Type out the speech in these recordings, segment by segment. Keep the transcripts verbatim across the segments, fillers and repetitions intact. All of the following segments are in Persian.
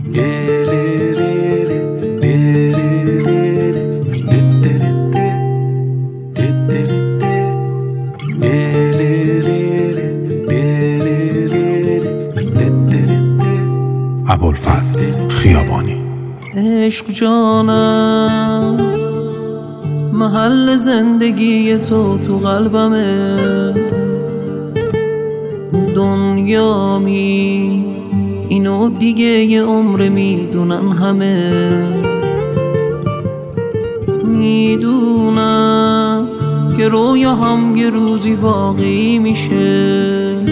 ابوالفضل خیابانی. عشق جانم، محل زندگی تو تو قلبمه، دنیا می اینو دیگه یه عمر میدونن همه، میدونم که رویا هم یه روزی واقعی میشه،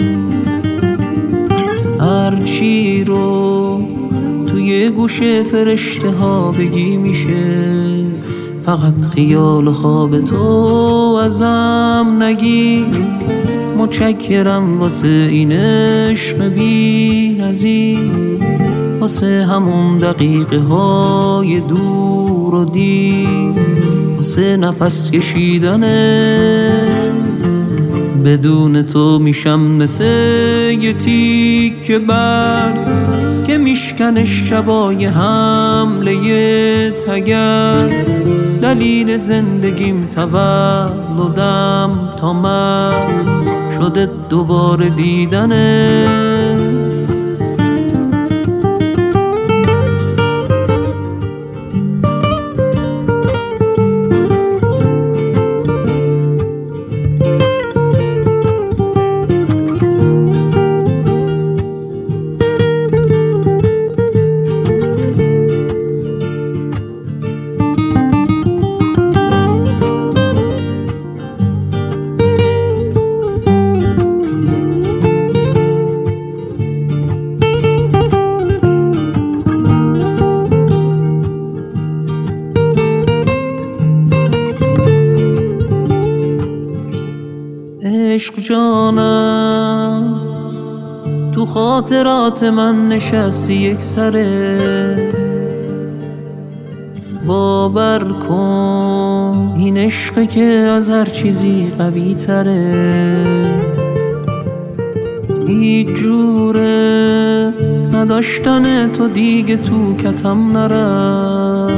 هرچی رو توی گوشه فرشته ها بگی میشه، فقط خیال خواب تو ازم نگی. متشکرم واسه این عشق بی نظیر، واسه همون دقیقه های دور و دیر، واسه نفس کشیدنه. بدون تو میشم مثل یه تیکه برگ که میشکنه شبای حمله تگر. دلیل زندگیم تولدم تا من شده دوباره دیدنه. عشق جانم، تو خاطرات من نشستی یک سره، باور کن این عشقه که از هر چیزی قوی تره. هیچ جوره نداشتن تو دیگه تو کتم نره،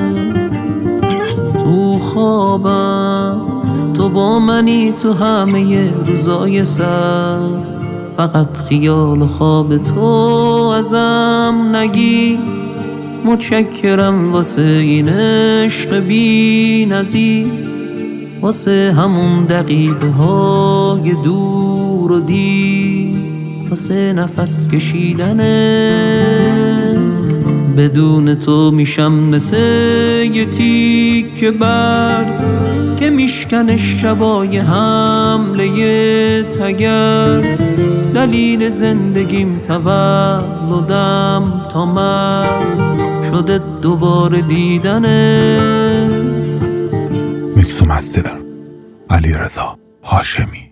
تو خوابم تو با منی تو همه روزای سر، فقط خیال خواب تو ازم نگی. متشکرم واسه این عشق بی نظیر، واسه همون دقیقه های دور و دیر، واسه نفس کشیدنه. بدون تو میشم مثل یه تیکه برگ که میشکنه شبای حمله تگر. دلیل زندگیم تولدم تا من شده دوباره دیدنه. میکس و مستر علیرضا هاشمی.